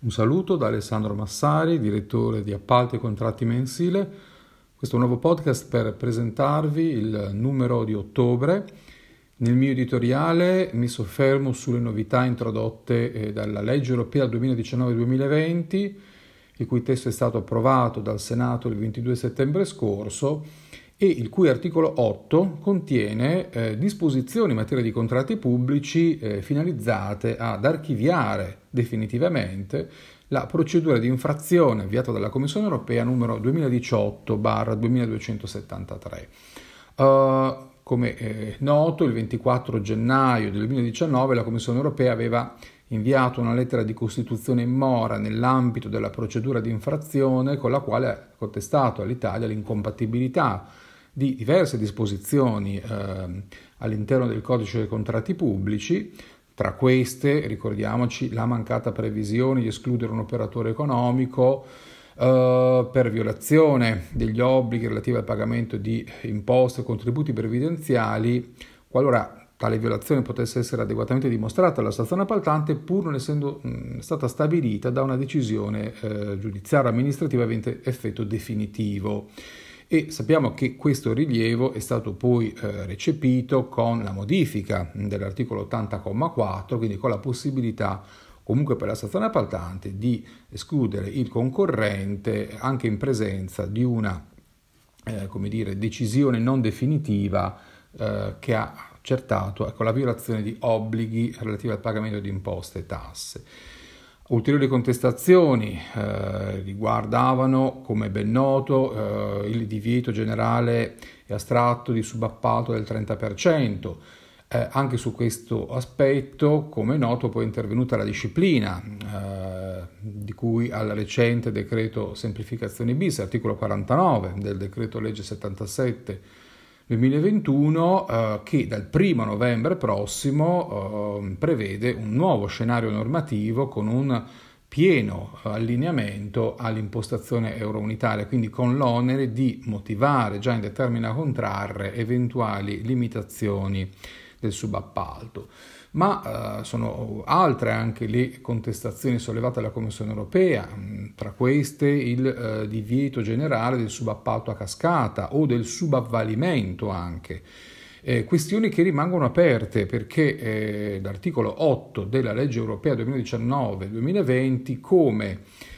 Un saluto da Alessandro Massari, direttore di Appalti e Contratti Mensile. Questo è un nuovo podcast per presentarvi il numero di ottobre. Nel mio editoriale mi soffermo sulle novità introdotte dalla legge europea 2019-2020, il cui testo è stato approvato dal Senato il 22 settembre scorso e il cui articolo 8 contiene disposizioni in materia di contratti pubblici finalizzate ad archiviare definitivamente la procedura di infrazione avviata dalla Commissione europea numero 2018/2273. Come è noto, il 24 gennaio del 2019 la Commissione europea aveva inviato una lettera di costituzione in mora nell'ambito della procedura di infrazione con la quale ha contestato all'Italia l'incompatibilità di diverse disposizioni all'interno del codice dei contratti pubblici. Tra queste, ricordiamoci, la mancata previsione di escludere un operatore economico per violazione degli obblighi relativi al pagamento di imposte e contributi previdenziali, qualora tale violazione potesse essere adeguatamente dimostrata dalla stazione appaltante, pur non essendo stata stabilita da una decisione giudiziaria amministrativa avente effetto definitivo. E sappiamo che questo rilievo è stato poi recepito con la modifica dell'articolo 80,4, quindi con la possibilità comunque per la stazione appaltante di escludere il concorrente anche in presenza di una decisione non definitiva che ha accertato la violazione di obblighi relativi al pagamento di imposte e tasse. Ulteriori contestazioni riguardavano, come ben noto, il divieto generale e astratto di subappalto del 30%. Anche su questo aspetto, come noto, poi è intervenuta la disciplina di cui al recente decreto semplificazioni bis, articolo 49 del decreto legge 77 2021, che dal 1 novembre prossimo prevede un nuovo scenario normativo con un pieno allineamento all'impostazione eurounitaria, quindi con l'onere di motivare già in determina contrarre eventuali limitazioni del subappalto. Ma sono altre anche le contestazioni sollevate dalla Commissione europea, tra queste il divieto generale del subappalto a cascata o del subavvalimento anche. Questioni che rimangono aperte perché l'articolo 8 della legge europea 2019-2020, come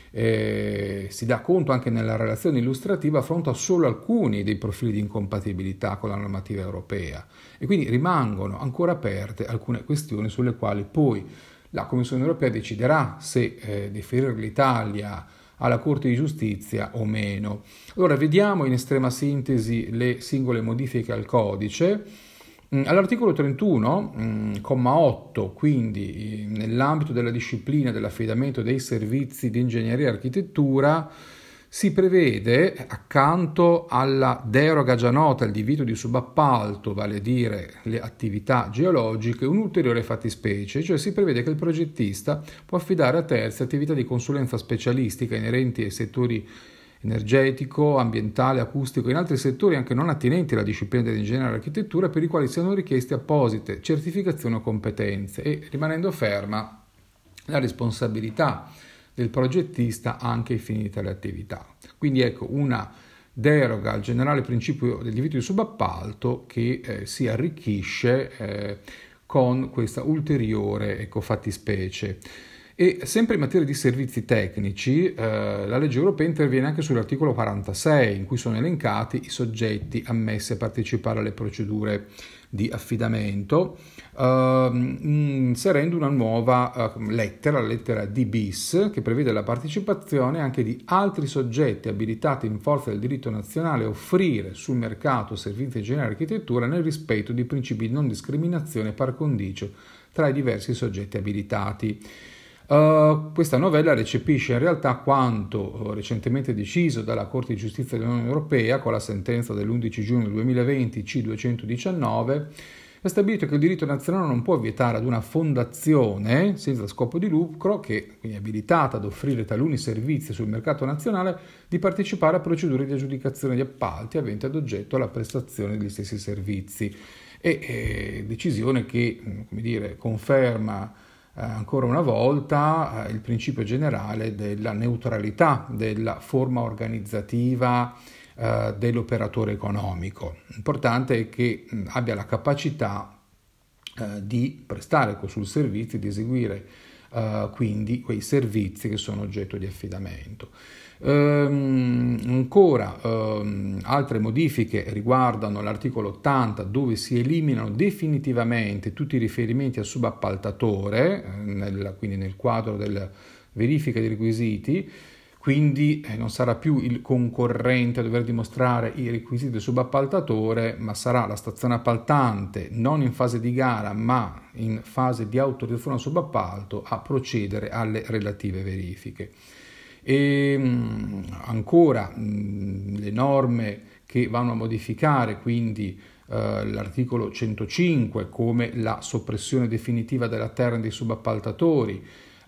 si dà conto anche nella relazione illustrativa, affronta solo alcuni dei profili di incompatibilità con la normativa europea e quindi rimangono ancora aperte alcune questioni sulle quali poi la Commissione europea deciderà se deferire l'Italia alla Corte di Giustizia o meno. Allora vediamo in estrema sintesi le singole modifiche al codice. All'articolo 31, comma 8, quindi nell'ambito della disciplina dell'affidamento dei servizi di ingegneria e architettura, si prevede, accanto alla deroga già nota al divieto di subappalto, vale a dire le attività geologiche, un'ulteriore fattispecie, cioè si prevede che il progettista può affidare a terzi attività di consulenza specialistica inerenti ai settori energetico, ambientale, acustico e in altri settori anche non attinenti alla disciplina dell'ingegneria e dell'architettura, per i quali siano richieste apposite certificazioni o competenze, e rimanendo ferma la responsabilità del progettista anche ai fini di tale attività. Quindi ecco una deroga al generale principio del divieto di subappalto che si arricchisce con questa ulteriore fattispecie. E sempre in materia di servizi tecnici, la legge europea interviene anche sull'articolo 46, in cui sono elencati i soggetti ammessi a partecipare alle procedure di affidamento, inserendo una nuova lettera, la lettera D bis, che prevede la partecipazione anche di altri soggetti abilitati in forza del diritto nazionale a offrire sul mercato servizi di ingegneria e architettura nel rispetto di principi di non discriminazione par condicio tra i diversi soggetti abilitati. Questa novella recepisce in realtà quanto recentemente deciso dalla Corte di Giustizia dell'Unione Europea con la sentenza dell'11 giugno 2020 C219, ha stabilito che il diritto nazionale non può vietare ad una fondazione senza scopo di lucro, che quindi è abilitata ad offrire taluni servizi sul mercato nazionale, di partecipare a procedure di aggiudicazione di appalti aventi ad oggetto la prestazione degli stessi servizi. Decisione che, conferma ancora una volta il principio generale della neutralità della forma organizzativa dell'operatore economico. L'importante è che abbia la capacità di prestare sul servizio, di eseguire quindi quei servizi che sono oggetto di affidamento. Ancora altre modifiche riguardano l'articolo 80, dove si eliminano definitivamente tutti i riferimenti al subappaltatore, quindi nel quadro della verifica dei requisiti. Quindi non sarà più il concorrente a dover dimostrare i requisiti del subappaltatore, ma sarà la stazione appaltante, non in fase di gara ma in fase di autorizzazione al subappalto, a procedere alle relative verifiche. E ancora le norme che vanno a modificare quindi l'articolo 105, come la soppressione definitiva della terna dei subappaltatori,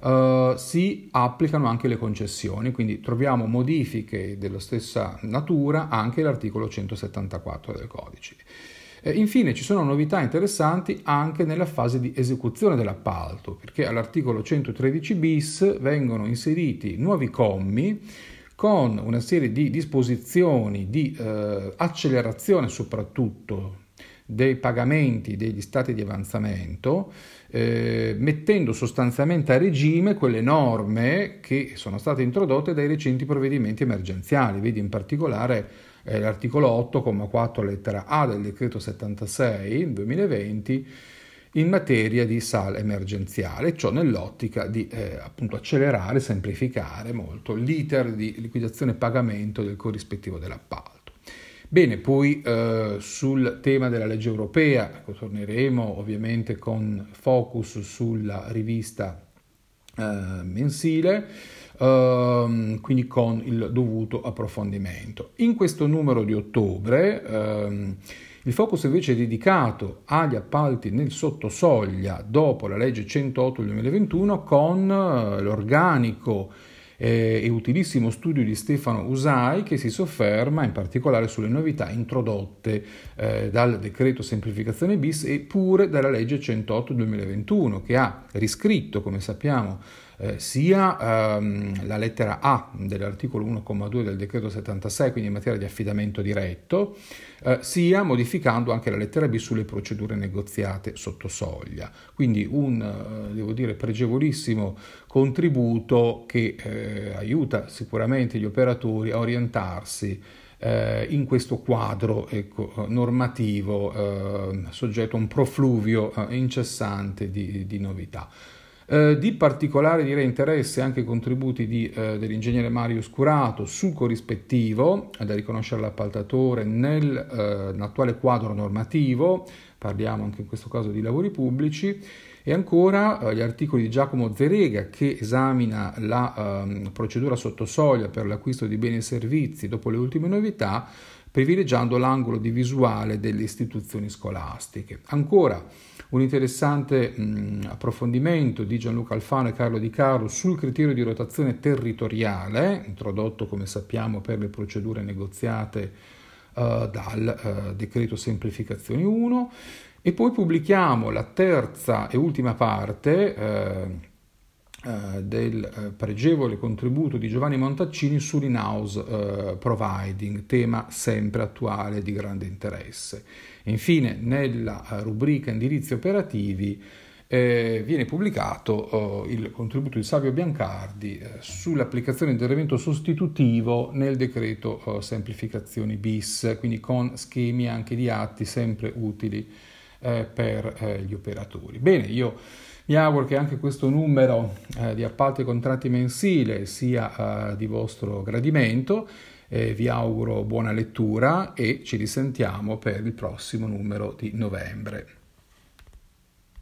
si applicano anche le concessioni, quindi troviamo modifiche della stessa natura anche l'articolo 174 del codice. Infine ci sono novità interessanti anche nella fase di esecuzione dell'appalto, perché all'articolo 113 bis vengono inseriti nuovi commi con una serie di disposizioni di accelerazione soprattutto dei pagamenti degli stati di avanzamento, mettendo sostanzialmente a regime quelle norme che sono state introdotte dai recenti provvedimenti emergenziali. Vedi in particolare l'articolo 8,4 lettera A del decreto 76 2020 in materia di SAL emergenziale, ciò nell'ottica di appunto accelerare e semplificare molto l'iter di liquidazione e pagamento del corrispettivo dell'appalto. Bene, poi sul tema della legge europea torneremo ovviamente con focus sulla rivista mensile, quindi con il dovuto approfondimento. In questo numero di ottobre il focus invece è dedicato agli appalti nel sottosoglia dopo la legge 108 del 2021 con l'organico e utilissimo studio di Stefano Usai, che si sofferma in particolare sulle novità introdotte dal decreto semplificazione bis e pure dalla legge 108 2021, che ha riscritto, come sappiamo, sia la lettera A dell'articolo 1,2 del decreto 76, quindi in materia di affidamento diretto, sia modificando anche la lettera B sulle procedure negoziate sotto soglia. Quindi un, devo dire, pregevolissimo contributo che aiuta sicuramente gli operatori a orientarsi in questo quadro normativo soggetto a un profluvio incessante di novità. Di particolare interesse anche i contributi dell'ingegnere Mario Scurato sul corrispettivo da riconoscere all'appaltatore nell'attuale quadro normativo, parliamo anche in questo caso di lavori pubblici, e ancora gli articoli di Giacomo Zerega, che esamina la procedura sottosoglia per l'acquisto di beni e servizi dopo le ultime novità, privilegiando l'angolo di visuale delle istituzioni scolastiche. Ancora un interessante approfondimento di Gianluca Alfano e Carlo Di Caro sul criterio di rotazione territoriale, introdotto come sappiamo per le procedure negoziate dal decreto semplificazioni 1, e poi pubblichiamo la terza e ultima parte del pregevole contributo di Giovanni Montaccini sull'in-house providing, tema sempre attuale di grande interesse. Infine, nella rubrica indirizzi operativi viene pubblicato il contributo di Savio Biancardi sull'applicazione dell'intervento sostitutivo nel decreto semplificazioni bis, quindi con schemi anche di atti sempre utili per gli operatori. Bene, io mi auguro che anche questo numero di appalti e contratti mensile sia di vostro gradimento. Vi auguro buona lettura e ci risentiamo per il prossimo numero di novembre.